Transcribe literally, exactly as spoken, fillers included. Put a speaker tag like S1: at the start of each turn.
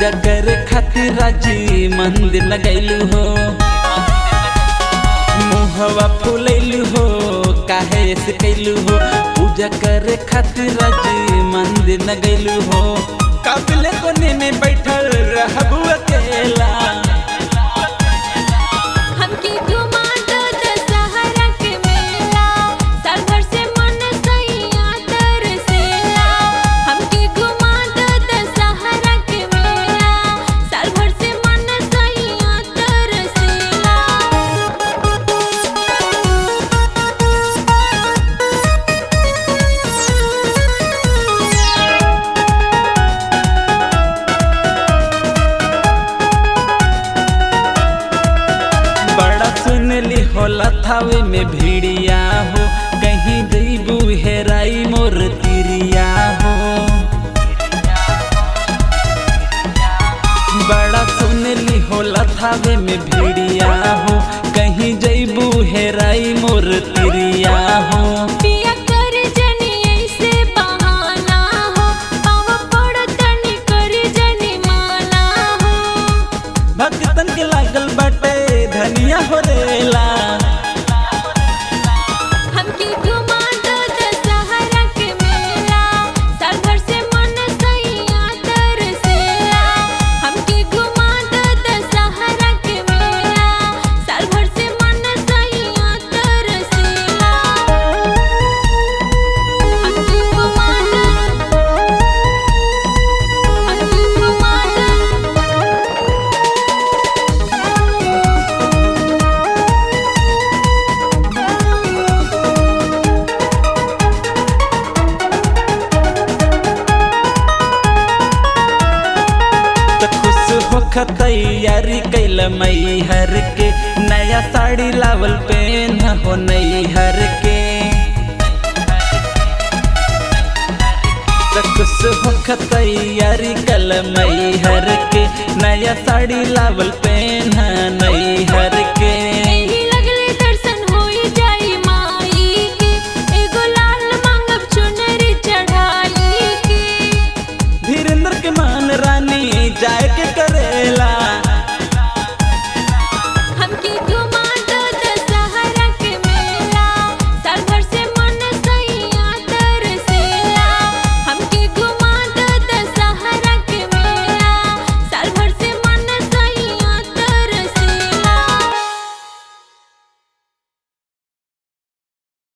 S1: पूजा करे खातिर राजी मंदिर न गइलू हो, मुहवा फुलैलू हो काहे से कैलू हो। पूजा करे खातिर राजी मंदिर न गइलू हो, काबिले कोने में बैठल रहबू अकेला। सुनली होला थावे में भीड़िया हो, कहीं जइबू हेराई मोर तिरिया हो। बड़ा सुनली होला थावे में भीड़िया हो, कहीं जइबू हेराई मोर तिरिया हो। भक्तन के लागल बाटे धनिया हो रेला।
S2: हमके घुमा दो दशहरा के मेला, साल भर से मन सैया तरसेला। हमके घुमा दो दशहरा के मेला, साल भर से मन सैया तरसेला। हमके घुमा दो, हमके घुमा दो।
S1: तैयारी कैल मई हर के, नया साड़ी लावल पेन हो नई हर के। खुश होख तैयारी कल मई हर के, नया साड़ी लावल पेन नई